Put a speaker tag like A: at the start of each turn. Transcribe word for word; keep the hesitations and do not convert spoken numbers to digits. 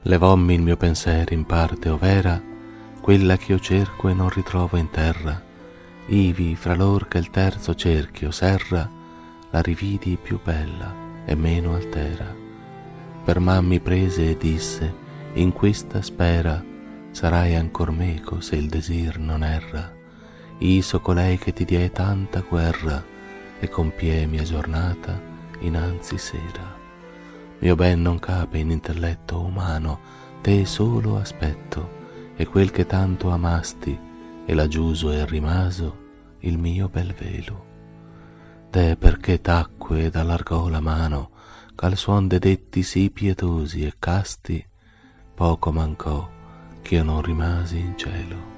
A: Levommi il mio pensiero in parte overa, quella che io cerco e non ritrovo in terra, ivi fra lor che il terzo cerchio serra, la rividi più bella e meno altera. Per man mi prese e disse, in questa spera sarai ancor meco se il desir non erra. Iso colei che ti diè tanta guerra e compie mia giornata innanzi sera. Mio ben non cape in intelletto umano, te solo aspetto e quel che tanto amasti e l'aggiuso e rimaso il mio bel velo. De perché tacque ed allargò la mano ch'al suon de detti sì pietosi e casti, poco mancò ch'io non rimasi in cielo.